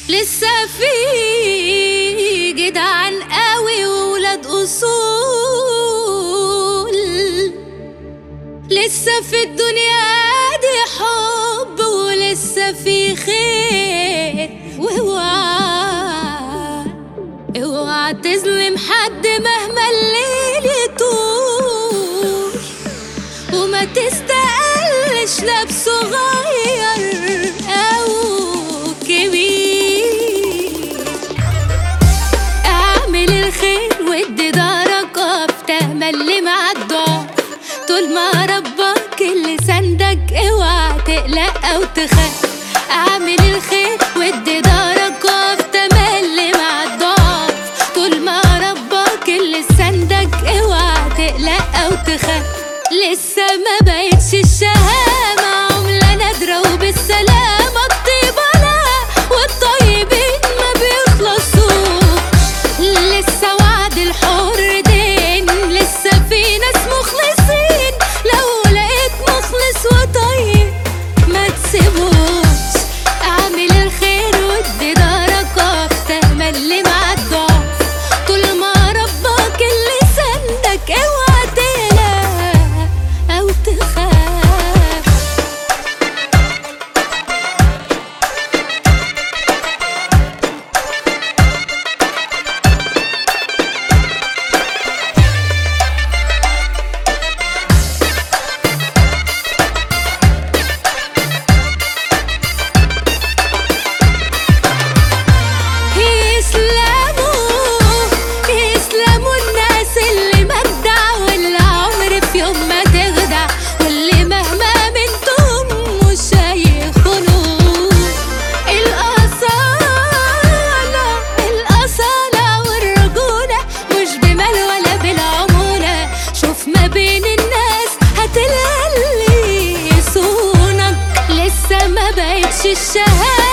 لسه في جدعان قوي وولاد اصول، لسه في الدنيا دي حب ولسه في خير. اوعى تظلم حد مهما الليل يطول، وما تستقلش لا بصغير او كبير. اعمل الخير وادي دارك وافتح ملي مع الضعف، طول ما ربك اللي سندك اوعى تقلق او تخاف. اعمل الخير وادي دارك وافتح ملي مع الضعف، طول ما ربك اللي سندك اوعى تقلق او تخاف. لسه ما بقتش الشهامة عملة نادرة وبالسلامة الطيبة لا والطيبين ما بيخلصوش. لسه وعد الحر دين، لسه في ناس مخلصين، لو لقيت مخلص وطيب ما تسيبوش. اعمل الخير وادي دارك وافتح ملي مع الضعف، طول ما ربك اللي سندك اوعى تقلق او تخاف. يسلموا الناس اللي مجدع، واللي عمر في يوم ما تخدع، واللي مهما منتم مش هيخونوا. الأصالة والرجولة مش بمال ولا بالعمولة. شوف ما بين الناس هتلاقي اللي يصونك. لسه ما بقتش الشهادة